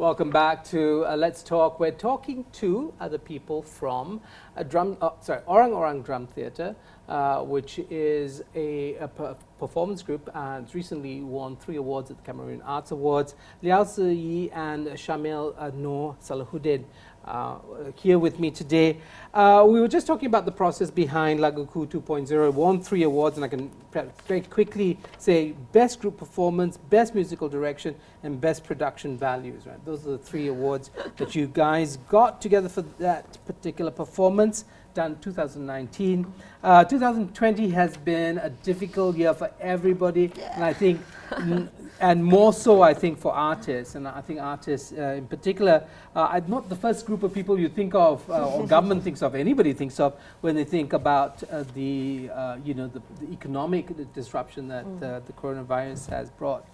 Welcome back to Let's Talk. We're talking to other people from Orang Orang Drum Theatre, which is a performance group and it's recently won 3 awards at the Cameroon Arts Awards. Liao Ziyi and Shamil Noor Salahuddin here with me today. We were just talking about the process behind Laguku 2.0. It won 3 awards, and I can very quickly say Best Group Performance, Best Musical Direction, and Best Production Values. Right? Those are the 3 awards that you guys got together for that particular performance, done 2019. 2020 has been a difficult year for everybody, and I think, and more so, I think, for artists. And I think artists in particular, I'm not the first group of people you think of, or government thinks of, anybody thinks of, when they think about the economic disruption that the coronavirus has brought.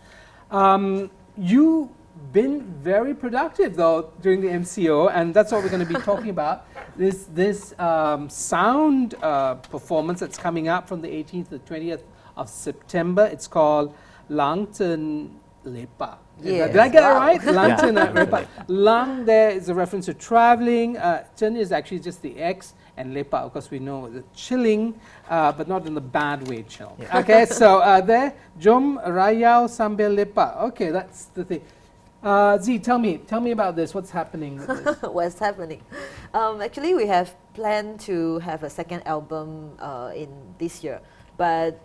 You've been very productive, though, during the MCO, and that's what we're going to be talking about. This sound performance that's coming up from the 18th to the 20th of September. It's called Lang Chen Lepa. Yes. Did I get it right? Lang Chen Lepa. Lang there is a reference to traveling. Chen is actually just the X, and Lepa, of course, we know the chilling, but not in the bad way chill. Yeah. Okay, so there, Jom Rayau Sambil Lepa. Okay, that's the thing. Z, tell me about this. What's happening with this? What's happening? Actually, we have planned to have a second album in this year, but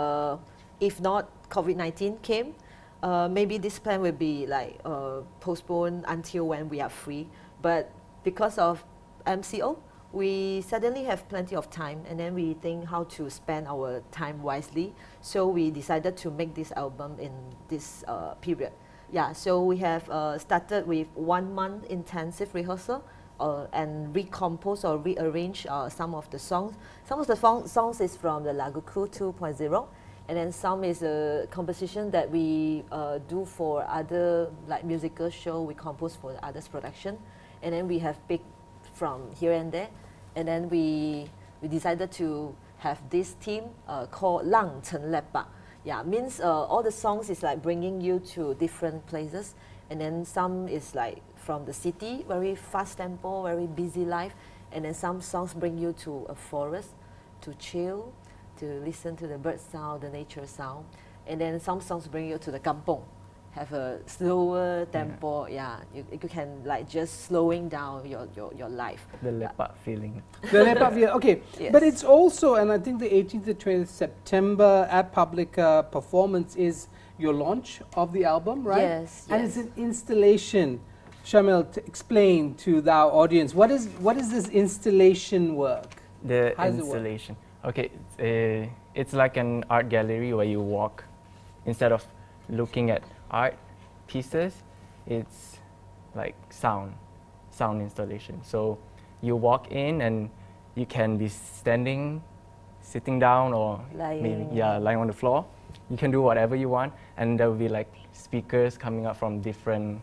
if not COVID-19 came, maybe this plan will be like postponed until when we are free. But because of MCO, we suddenly have plenty of time, and then we think how to spend our time wisely. So we decided to make this album in this period. Yeah, so we have started with 1 month intensive rehearsal and recompose or rearrange some of the songs. Some of the songs is from the Laguku 2.0, and then some is a composition that we do for other like musical show. We compose for the others production, and then we have picked from here and there, and then we decided to have this theme called Lang Chen Lepa. Yeah, means all the songs is like bringing you to different places, and then some is like from the city, very fast tempo, very busy life, and then some songs bring you to a forest to chill, to listen to the bird sound, the nature sound, and then some songs bring you to the kampong, have a slower tempo. Yeah, you can like just slowing down your life. The lepak feeling. The lepak feeling. Okay, yes. But it's also, and I think the 18th to 20th September at Publica performance is your launch of the album, right? Yes. And it's an installation. Shamil, explain to our audience what is this installation work? The installation. Okay, it's like an art gallery where you walk instead of looking at art pieces. It's like sound installation. So you walk in and you can be standing, sitting down, or lying on the floor. You can do whatever you want, and there will be like speakers coming up from different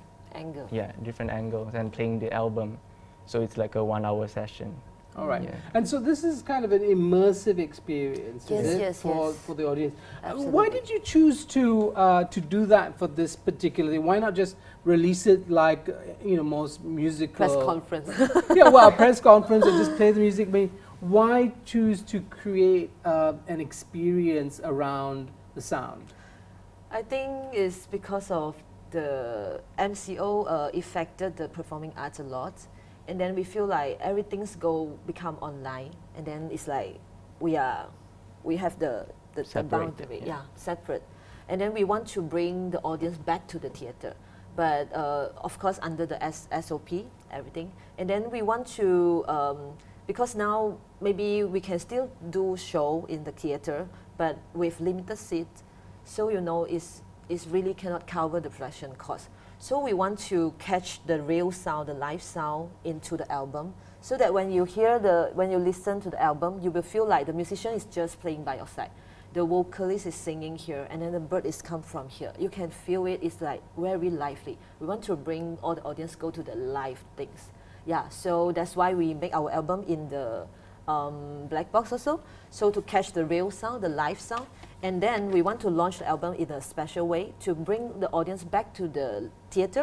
angles and playing the album. So it's like a 1-hour session. All right. Yeah. And so this is kind of an immersive experience, is it? For the audience. Why did you choose to do that for this particular thing? Why not just release it like most musical press conference? Press conference, or just play the music. But why choose to create an experience around the sound? I think it's because of the MCO affected the performing arts a lot. And then we feel like everything's become online, and then it's like we have the boundary, separate. And then we want to bring the audience back to the theater, but of course under the SOP, everything. And then we want to, because now maybe we can still do show in the theater, but with limited seats, so it's really cannot cover the production cost. So we want to catch the real sound, the live sound into the album, so that when you listen to the album, you will feel like the musician is just playing by your side. The vocalist is singing here, and then the bird is come from here. You can feel it. It's like very lively. We want to bring all the audience go to the live things. Yeah, so that's why we make our album in the black box also, so to catch the real sound, the live sound. And then we want to launch the album in a special way to bring the audience back to the theater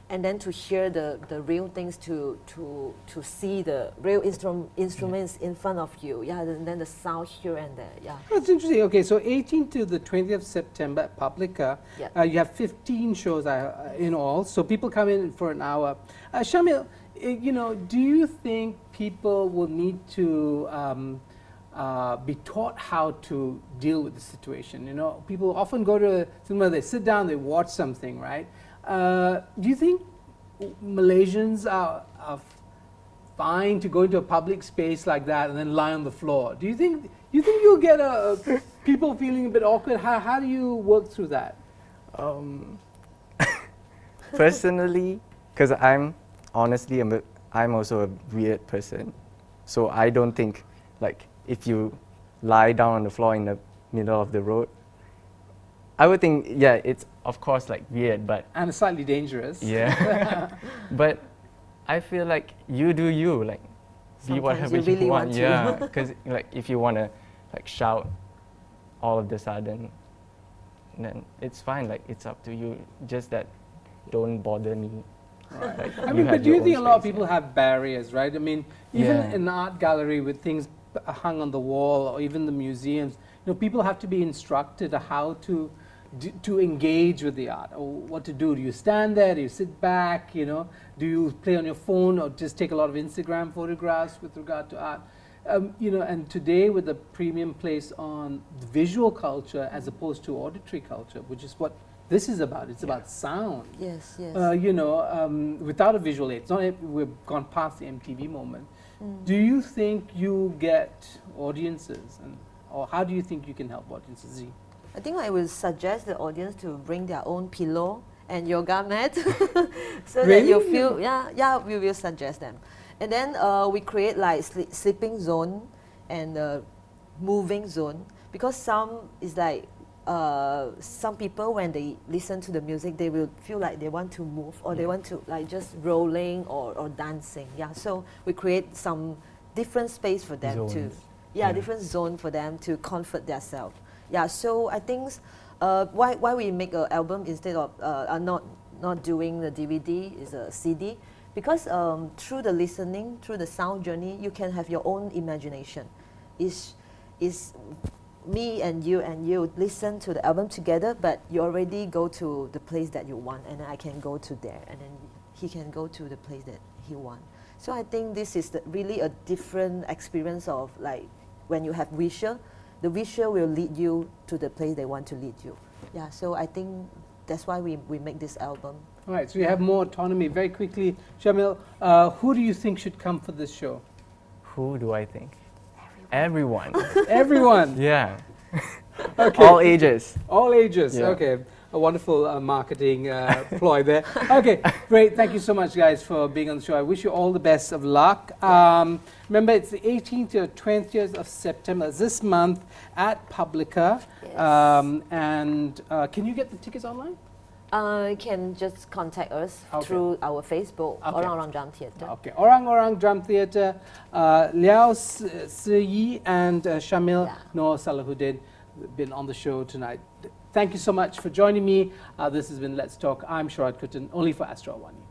and then to hear the real things, to see the real instruments in front of you. Yeah, and then the sound here and there. Yeah. That's interesting. Okay, so 18th to the 20th of September at Publica, Yeah. you have 15 shows in all. So people come in for an hour. Shamil, you know, do you think people will need to be taught how to deal with the situation? You know, people often go to a cinema, they sit down, they watch something, right? Do you think Malaysians are fine to go into a public space like that and then lie on the floor? Do you think you'll get people feeling a bit awkward? How do you work through that? Personally, because I'm also a weird person, so I don't think like if you lie down on the floor in the middle of the road, I would think, yeah, it's of course like weird, but And slightly dangerous. yeah. But I feel like you do you, like be Sometimes whatever you really want. want to. Yeah, because like if you want to like shout all of the sudden, then it's fine. Like it's up to you. Just that don't bother me. Like, I mean, have but do your you think a own lot of space, people yeah. have barriers, right? I mean, even Yeah. in an art gallery with things hung on the wall, or even the museums, you know, people have to be instructed how to engage with the art, or what to do. Do you stand there? Do you sit back? You know, do you play on your phone, or just take a lot of Instagram photographs with regard to art? You know, and today with the premium place on the visual culture as opposed to auditory culture, which is what this is about. It's about sound. Yes, yes. You know, without a visual aid. It's not, we've gone past the MTV moment. Do you think you get audiences, or how do you think you can help audiences? Z? I think I would suggest the audience to bring their own pillow and yoga mat, so that Really? you feel, yeah, we will suggest them. And then we create like sleeping zone and moving zone, because some is like, some people when they listen to the music, they will feel like they want to move, or they want to like just rolling or dancing. Yeah, so we create some different space for them to, Zones. yeah, Yeah. different zone for them to comfort themselves. Yeah, so I think why we make an album instead of not doing the DVD is a CD, because through the listening, through the sound journey, you can have your own imagination. Is me and you listen to the album together, but you already go to the place that you want, and I can go to there, and then he can go to the place that he want. So I think this is really a different experience of like when you have visual, the visual will lead you to the place they want to lead you. Yeah, so I think that's why we make this album. All right, so you have more autonomy. Very quickly, Shamil, who do you think should come for this show? Who do I think? Everyone. Everyone. Yeah. Okay. All ages. All ages. Yeah. Okay. A wonderful marketing ploy there. Okay, great. Thank you so much, guys, for being on the show. I wish you all the best of luck. Remember, it's the 18th to 20th of September, this month, at Publica. Yes. And can you get the tickets online? You can just contact us Okay. through our Facebook, Okay. Orang Orang Drum Theatre. Okay. Orang Orang Drum Theatre, Liao Si Yi and Shamil Yeah. Noor Salahuddin been on the show tonight. Thank you so much for joining me. This has been Let's Talk. I'm Sharad Kuttan, only for Astro One.